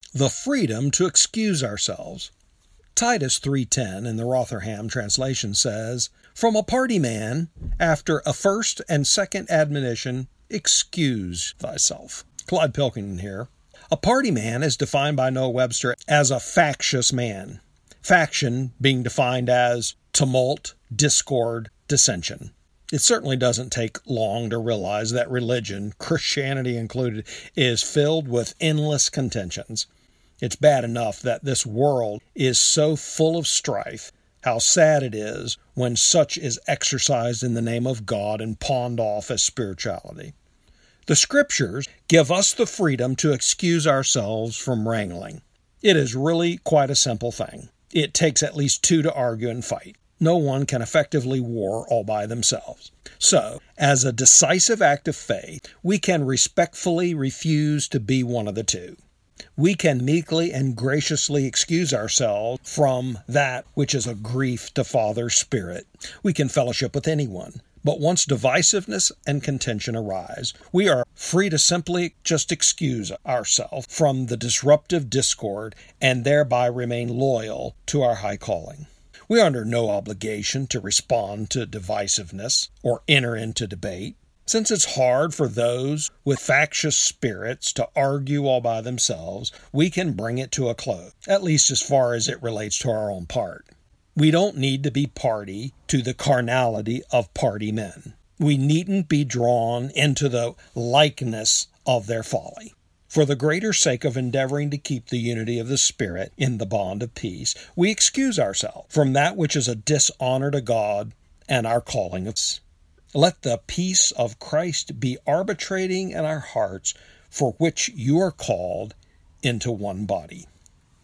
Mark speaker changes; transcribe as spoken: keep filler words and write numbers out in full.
Speaker 1: the freedom to excuse ourselves. Titus three ten in the Rotherham translation says, "From a party man, after a first and second admonition, excuse thyself." Clyde Pilkington here. A party man is defined by Noah Webster as a factious man. Faction being defined as tumult, discord, dissension. It certainly doesn't take long to realize that religion, Christianity included, is filled with endless contentions. It's bad enough that this world is so full of strife. How sad it is when such is exercised in the name of God and pawned off as spirituality. The Scriptures give us the freedom to excuse ourselves from wrangling. It is really quite a simple thing. It takes at least two to argue and fight. No one can effectively war all by themselves. So, as a decisive act of faith, we can respectfully refuse to be one of the two. We can meekly and graciously excuse ourselves from that which is a grief to Father's Spirit. We can fellowship with anyone. But once divisiveness and contention arise, we are free to simply just excuse ourselves from the disruptive discord and thereby remain loyal to our high calling. We are under no obligation to respond to divisiveness or enter into debate. Since it's hard for those with factious spirits to argue all by themselves, we can bring it to a close, at least as far as it relates to our own part. We don't need to be party to the carnality of party men. We needn't be drawn into the likeness of their folly. For the greater sake of endeavoring to keep the unity of the Spirit in the bond of peace, we excuse ourselves from that which is a dishonor to God and our calling of us. Let the peace of Christ be arbitrating in our hearts, for which you are called into one body.